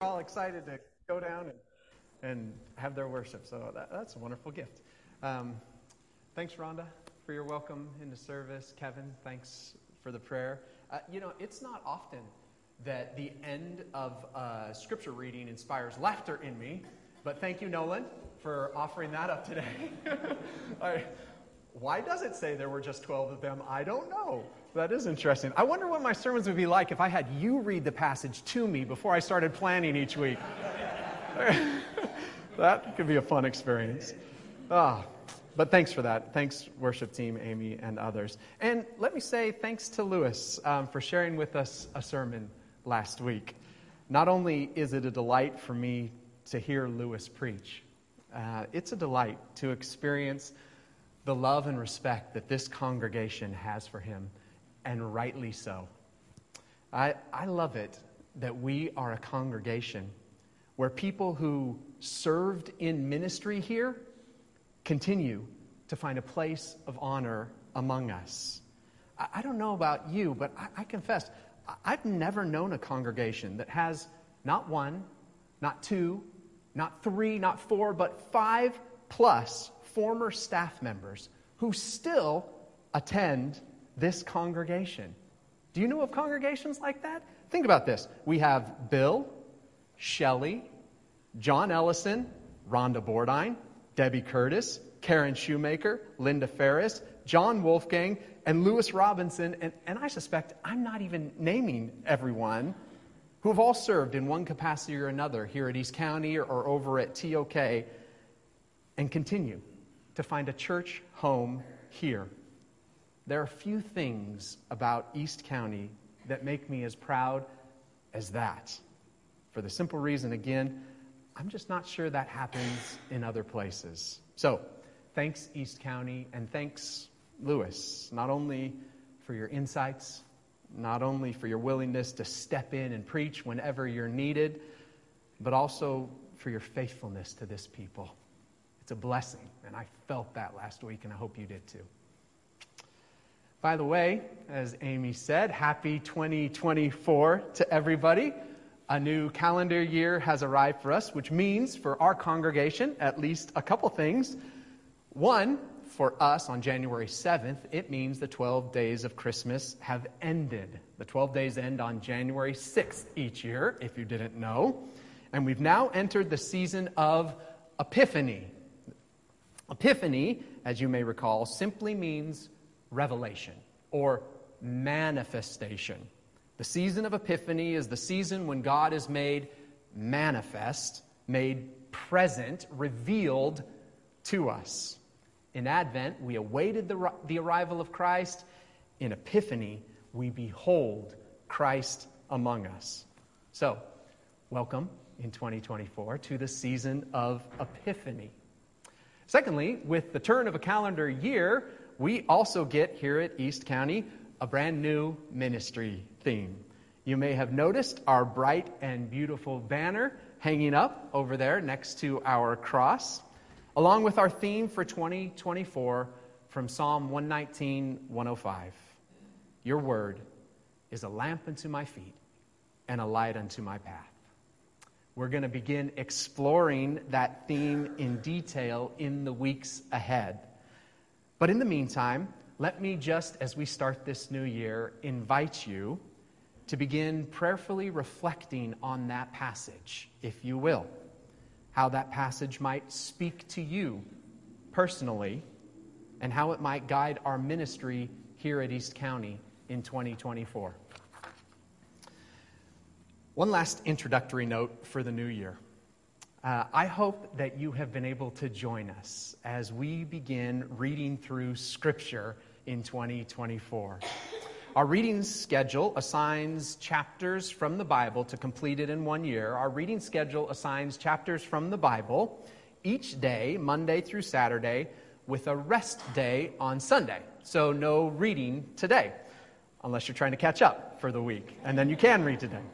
all excited to go down and have their worship. So that's a wonderful gift. Thanks, Rhonda, for your welcome into service. Kevin, thanks for the prayer. It's not often that the end of scripture reading inspires laughter in me, but thank you, Nolan, for offering that up today. Why does it say there were just 12 of them? I don't know. That is interesting. I wonder what my sermons would be like if I had you read the passage to me before I started planning each week. That could be a fun experience. But thanks for that. Thanks, worship team, Amy, and others. And let me say thanks to Lewis for sharing with us a sermon last week. Not only is it a delight for me to hear Lewis preach, it's a delight to experience the love and respect that this congregation has for him, and rightly so. I love it that we are a congregation where people who served in ministry here continue to find a place of honor among us. I don't know about you, but I confess, I've never known a congregation that has not one, not two, not three, not four, but 5+ former staff members who still attend this congregation. Do you know of congregations like that? Think about this. We have Bill, Shelley, John Ellison, Rhonda Bordine, Debbie Curtis, Karen Shoemaker, Linda Ferris, John Wolfgang, and Lewis Robinson, and I suspect I'm not even naming everyone, who have all served in one capacity or another here at East County or over at TOK, and continue to find a church home here. There are few things about East County that make me as proud as that. For the simple reason, again, I'm just not sure that happens in other places. So, thanks, East County, and thanks, Lewis, not only for your insights, not only for your willingness to step in and preach whenever you're needed, but also for your faithfulness to this people. It's a blessing, and I felt that last week, and I hope you did too. By the way, as Amy said, happy 2024 to everybody. A new calendar year has arrived for us, which means for our congregation at least a couple things. One, for us on January 7th, it means the 12 days of Christmas have ended. The 12 days end on January 6th each year, if you didn't know. And we've now entered the season of Epiphany. Epiphany, as you may recall, simply means revelation or manifestation. The season of Epiphany is the season when God is made manifest, made present, revealed to us. In Advent, we awaited the arrival of Christ. In Epiphany, we behold Christ among us. So, welcome in 2024 to the season of Epiphany. Secondly, with the turn of a calendar year, we also get here at East County a brand new ministry theme. You may have noticed our bright and beautiful banner hanging up over there next to our cross, along with our theme for 2024 from Psalm 119, 105. Your word is a lamp unto my feet and a light unto my path. We're going to begin exploring that theme in detail in the weeks ahead. But in the meantime, let me just, as we start this new year, invite you to begin prayerfully reflecting on that passage, if you will. How that passage might speak to you personally, and how it might guide our ministry here at East County in 2024. One last introductory note for the new year. I hope that you have been able to join us as we begin reading through Scripture in 2024. Our reading schedule assigns chapters from the Bible to complete it in 1 year. Our reading schedule assigns chapters from the Bible each day, Monday through Saturday, with a rest day on Sunday. So no reading today, unless you're trying to catch up for the week, and then you can read today.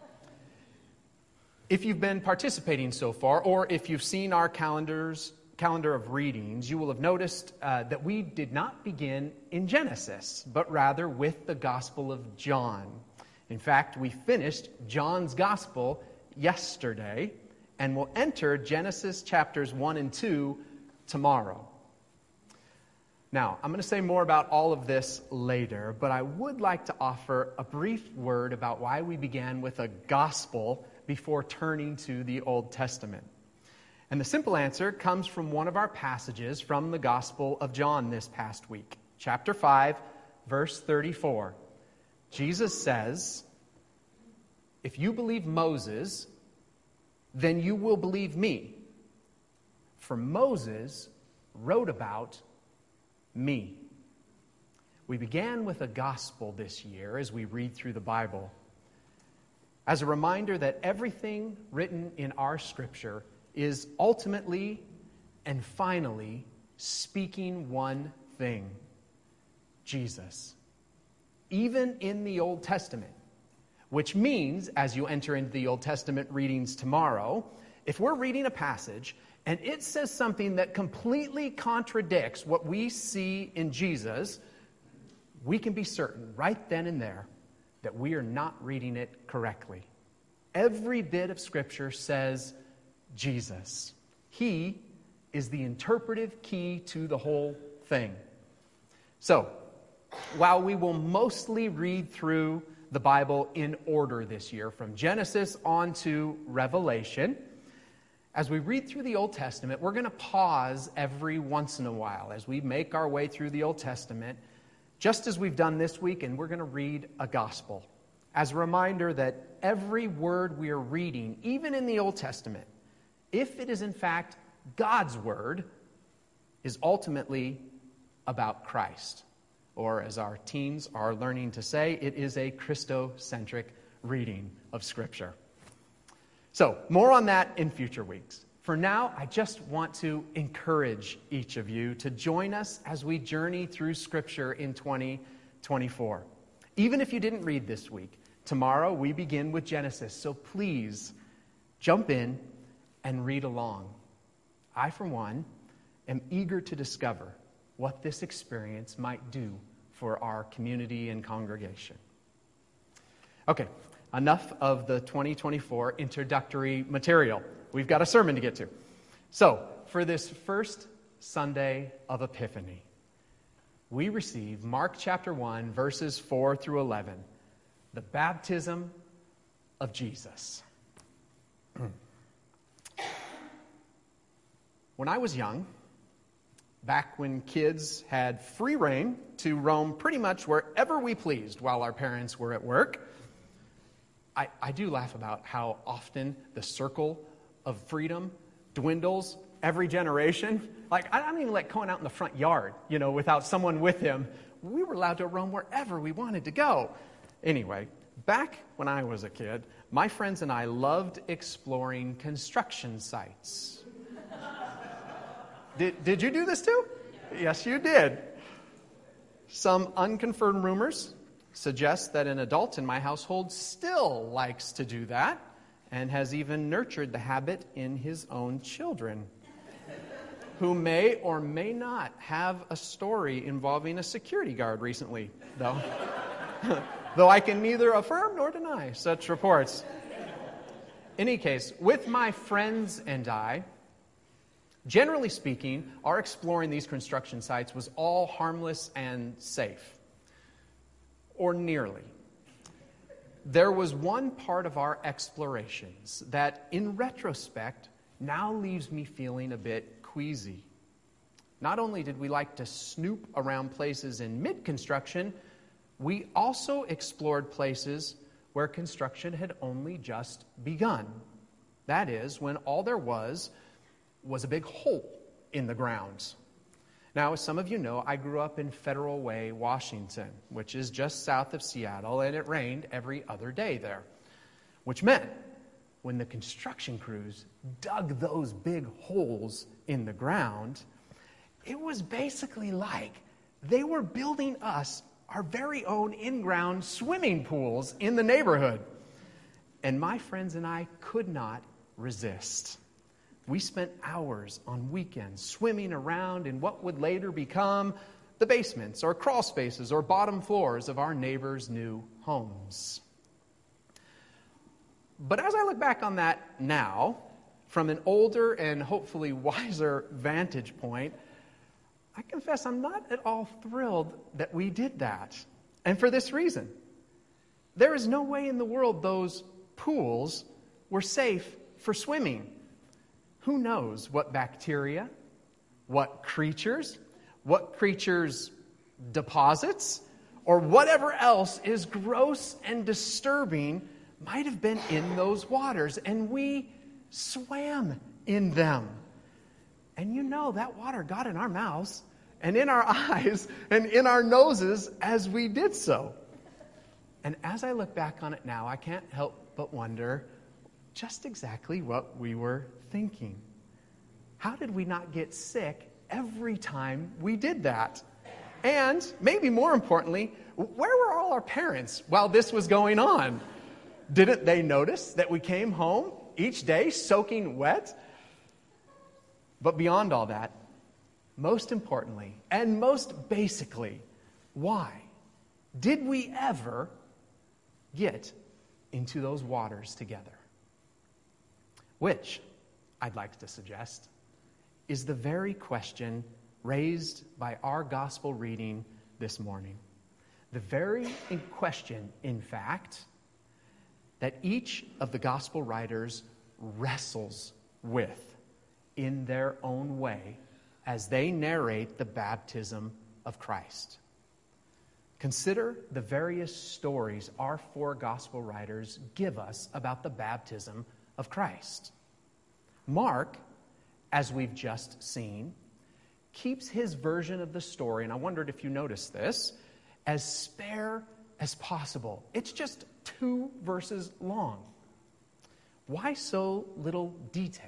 If you've been participating so far, or if you've seen our calendar of readings, you will have noticed that we did not begin in Genesis, but rather with the Gospel of John. In fact, we finished John's Gospel yesterday, and we'll enter Genesis chapters 1 and 2 tomorrow. Now, I'm going to say more about all of this later, but I would like to offer a brief word about why we began with a gospel before turning to the Old Testament. And the simple answer comes from one of our passages from the Gospel of John this past week. Chapter 5, verse 34. Jesus says, "If you believe Moses, then you will believe me. For Moses wrote about me." We began with a gospel this year as we read through the Bible, as a reminder that everything written in our Scripture is ultimately and finally speaking one thing: Jesus. Even in the Old Testament, which means, as you enter into the Old Testament readings tomorrow, if we're reading a passage and it says something that completely contradicts what we see in Jesus, we can be certain right then and there that we are not reading it correctly. Every bit of Scripture says Jesus. He is the interpretive key to the whole thing. So, while we will mostly read through the Bible in order this year, from Genesis on to Revelation, as we read through the Old Testament, we're going to pause every once in a while as we make our way through the Old Testament, just as we've done this week, and we're going to read a gospel as a reminder that every word we are reading, even in the Old Testament, if it is in fact God's word, is ultimately about Christ. Or as our teens are learning to say, it is a Christocentric reading of Scripture. So, more on that in future weeks. For now, I just want to encourage each of you to join us as we journey through Scripture in 2024. Even if you didn't read this week, tomorrow we begin with Genesis, so please jump in and read along. I, for one, am eager to discover what this experience might do for our community and congregation. Okay, enough of the 2024 introductory material. We've got a sermon to get to. So, for this first Sunday of Epiphany, we receive Mark chapter 1, verses 4 through 11, the baptism of Jesus. When I was young, back when kids had free reign to roam pretty much wherever we pleased while our parents were at work, I do laugh about how often the circle of freedom dwindles every generation. Like, I don't even like going out in the front yard, without someone with him. We were allowed to roam wherever we wanted to go. Anyway, back when I was a kid, my friends and I loved exploring construction sites. Did you do this too? Yes, you did. Some unconfirmed rumors suggest that an adult in my household still likes to do that and has even nurtured the habit in his own children, who may or may not have a story involving a security guard recently, though. Though I can neither affirm nor deny such reports. In any case, with my friends and I, generally speaking, our exploring these construction sites was all harmless and safe. Or nearly. There was one part of our explorations that, in retrospect, now leaves me feeling a bit queasy. Not only did we like to snoop around places in mid-construction, we also explored places where construction had only just begun. That is, when all there was a big hole in the ground. Now, as some of you know, I grew up in Federal Way, Washington, which is just south of Seattle, and it rained every other day there. Which meant, when the construction crews dug those big holes in the ground, it was basically like they were building us our very own in-ground swimming pools in the neighborhood. And my friends and I could not resist. We spent hours on weekends swimming around in what would later become the basements or crawl spaces or bottom floors of our neighbors' new homes. But as I look back on that now, from an older and hopefully wiser vantage point, I confess I'm not at all thrilled that we did that. And for this reason. There is no way in the world those pools were safe for swimming. Who knows what bacteria, what creatures deposits, or whatever else is gross and disturbing might have been in those waters, and we swam in them. And you know that water got in our mouths and in our eyes and in our noses as we did so. And as I look back on it now, I can't help but wonder just exactly what we were thinking. How did we not get sick every time we did that? And maybe more importantly, where were all our parents while this was going on? Didn't they notice that we came home each day soaking wet? But beyond all that, most importantly and most basically, why did we ever get into those waters together? Which, I'd like to suggest, is the very question raised by our gospel reading this morning. The very question, in fact, that each of the gospel writers wrestles with in their own way as they narrate the baptism of Christ. Consider the various stories our four gospel writers give us about the baptism of Christ. Mark, as we've just seen, keeps his version of the story, and I wondered if you noticed this, as spare as possible. It's just 2 verses long. Why so little detail?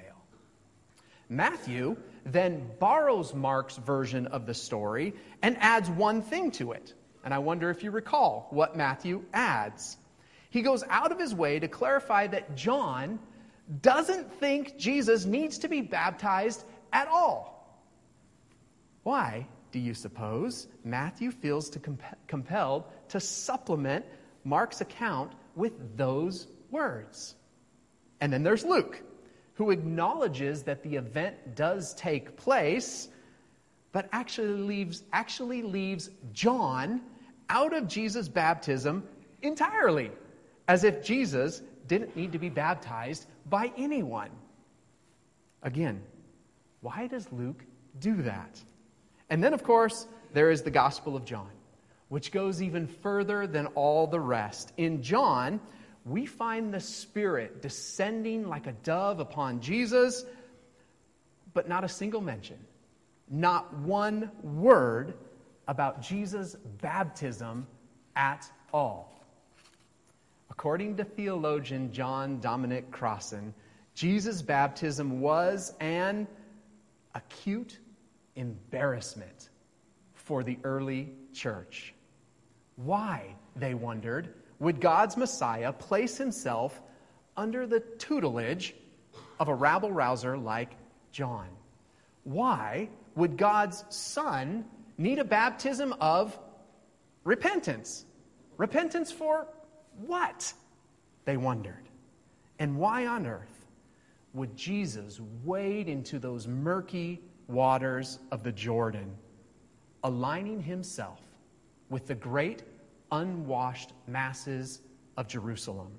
Matthew then borrows Mark's version of the story and adds one thing to it. And I wonder if you recall what Matthew adds. He goes out of his way to clarify that John doesn't think Jesus needs to be baptized at all. Why, do you suppose, Matthew feels compelled to supplement Mark's account with those words? And then there's Luke, who acknowledges that the event does take place, but actually leaves John out of Jesus' baptism entirely, as if Jesus didn't need to be baptized by anyone. Again, why does Luke do that? And then, of course, there is the Gospel of John, which goes even further than all the rest. In John, we find the Spirit descending like a dove upon Jesus, but not a single mention, not one word about Jesus' baptism at all. According to theologian John Dominic Crossan, Jesus' baptism was an acute embarrassment for the early church. Why, they wondered, would God's Messiah place himself under the tutelage of a rabble-rouser like John? Why would God's Son need a baptism of repentance? Repentance for what? They wondered. And why on earth would Jesus wade into those murky waters of the Jordan, aligning himself with the great unwashed masses of Jerusalem?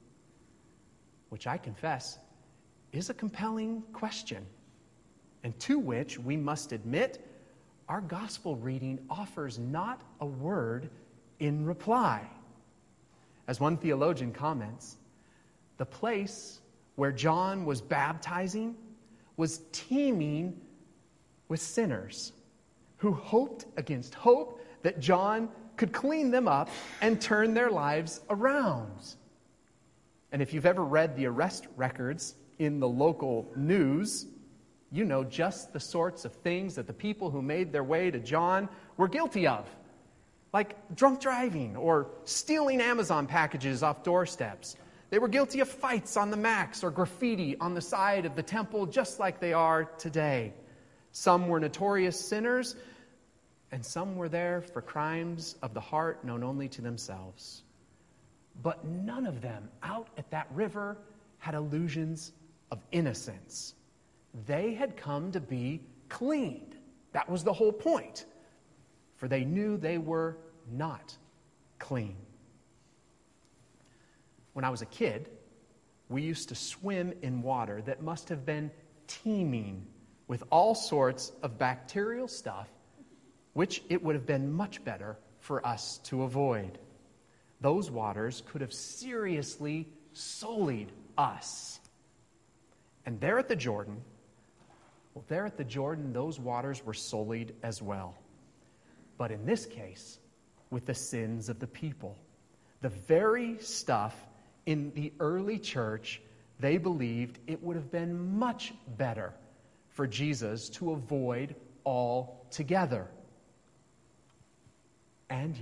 Which I confess is a compelling question, and to which we must admit our gospel reading offers not a word in reply. As one theologian comments, the place where John was baptizing was teeming with sinners who hoped against hope that John could clean them up and turn their lives around. And if you've ever read the arrest records in the local news, you know just the sorts of things that the people who made their way to John were guilty of, like drunk driving or stealing Amazon packages off doorsteps. They were guilty of fights on the Max or graffiti on the side of the temple, just like they are today. Some were notorious sinners, and some were there for crimes of the heart known only to themselves. But none of them out at that river had illusions of innocence. They had come to be cleaned. That was the whole point. For they knew they were not clean. When I was a kid, we used to swim in water that must have been teeming with all sorts of bacterial stuff, which it would have been much better for us to avoid. Those waters could have seriously sullied us. And there at the Jordan, those waters were sullied as well. But in this case, with the sins of the people. The very stuff in the early church, they believed it would have been much better for Jesus to avoid altogether. And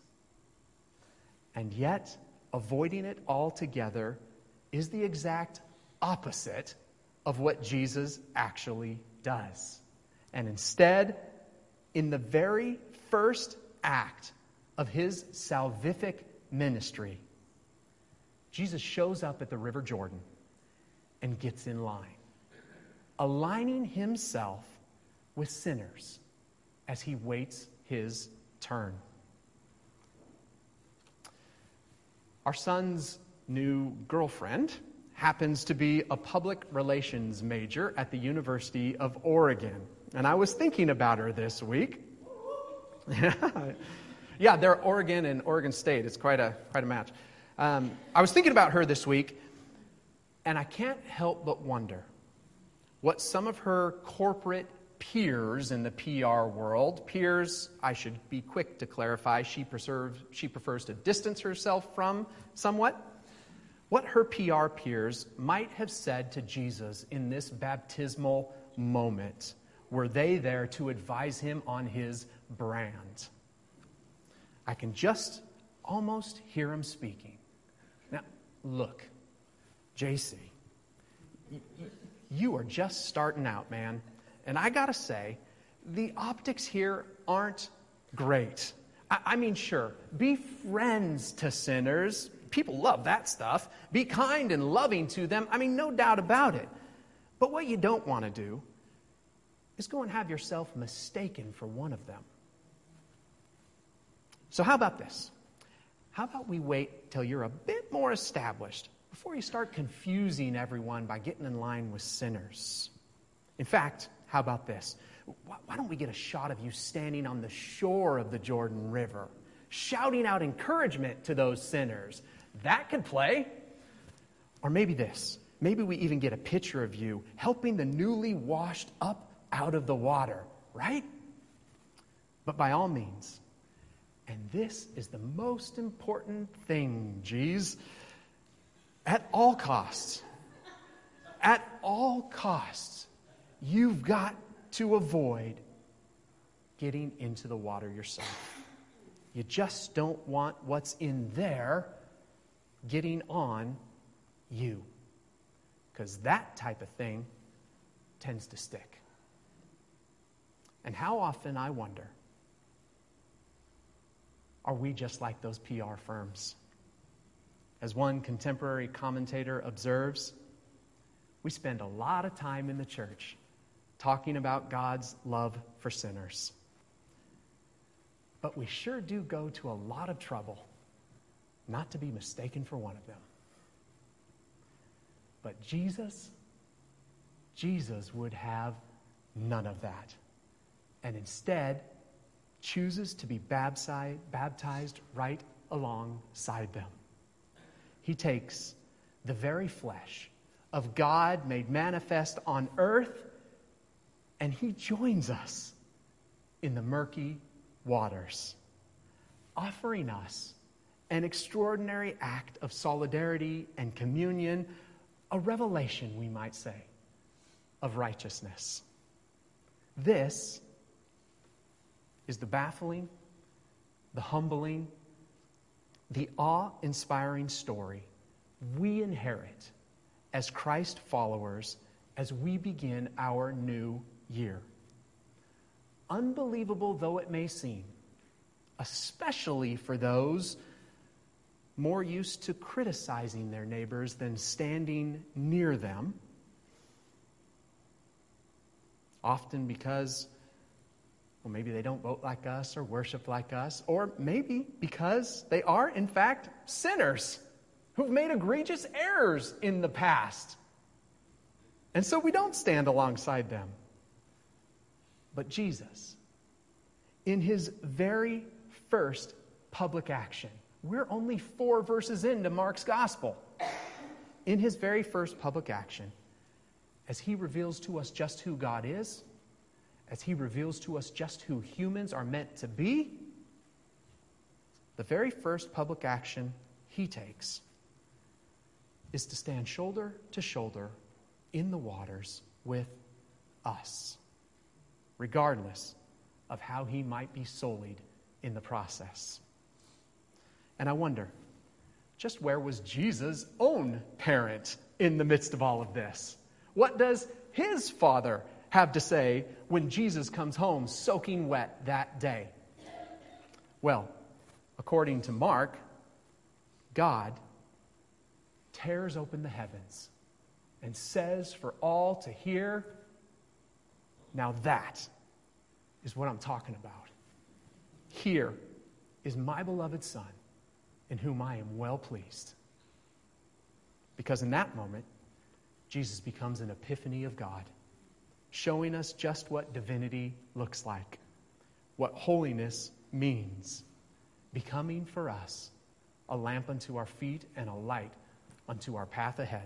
yet, avoiding it altogether is the exact opposite of what Jesus actually does. And instead, in the very first act of his salvific ministry, Jesus shows up at the River Jordan and gets in line, aligning himself with sinners as he waits his turn. Our son's new girlfriend happens to be a public relations major at the University of Oregon. And I was thinking about her this week. Yeah, they're Oregon and Oregon State. It's quite a match. I was thinking about her this week, and I can't help but wonder what some of her corporate peers in the PR world, peers, I should be quick to clarify, she prefers to distance herself from somewhat, what her PR peers might have said to Jesus in this baptismal moment. Were they there to advise him on his brand? I can just almost hear him speaking. Now, look, JC, you are just starting out, man. And I gotta say, the optics here aren't great. I mean, sure, be friends to sinners. People love that stuff. Be kind and loving to them. I mean, no doubt about it. But what you don't want to do is go and have yourself mistaken for one of them. So how about this? How about we wait till you're a bit more established before you start confusing everyone by getting in line with sinners? In fact, how about this? Why don't we get a shot of you standing on the shore of the Jordan River, shouting out encouragement to those sinners? That could play. Or maybe this. Maybe we even get a picture of you helping the newly washed up out of the water, right? But by all means, and this is the most important thing, geez, at all costs, you've got to avoid getting into the water yourself. You just don't want what's in there getting on you, because that type of thing tends to stick. And how often, I wonder, are we just like those PR firms? As one contemporary commentator observes, we spend a lot of time in the church talking about God's love for sinners. But we sure do go to a lot of trouble not to be mistaken for one of them. But Jesus would have none of that. And instead chooses to be baptized right alongside them. He takes the very flesh of God made manifest on earth, and he joins us in the murky waters, offering us an extraordinary act of solidarity and communion, a revelation, we might say, of righteousness. This is the baffling, the humbling, the awe-inspiring story we inherit as Christ followers as we begin our new year. Unbelievable though it may seem, especially for those more used to criticizing their neighbors than standing near them. Often because, well, maybe they don't vote like us or worship like us, or maybe because they are, in fact, sinners who've made egregious errors in the past. And so we don't stand alongside them. But Jesus, in his very first public action, we're only 4 verses into Mark's gospel. In his very first public action, as he reveals to us just who God is, as he reveals to us just who humans are meant to be, the very first public action he takes is to stand shoulder to shoulder in the waters with us, regardless of how he might be sullied in the process. And I wonder, just where was Jesus' own parent in the midst of all of this? What does his father have to say when Jesus comes home soaking wet that day? Well, according to Mark, God tears open the heavens and says for all to hear, now that is what I'm talking about. Here is my beloved Son, in whom I am well pleased. Because in that moment, Jesus becomes an epiphany of God, showing us just what divinity looks like, what holiness means, becoming for us a lamp unto our feet and a light unto our path ahead.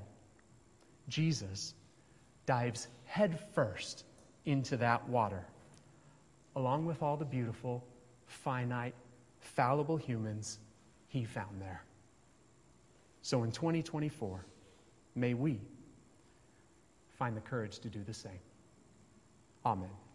Jesus dives headfirst into that water, along with all the beautiful, finite, fallible humans he found there. So in 2024, may we find the courage to do the same. Amen.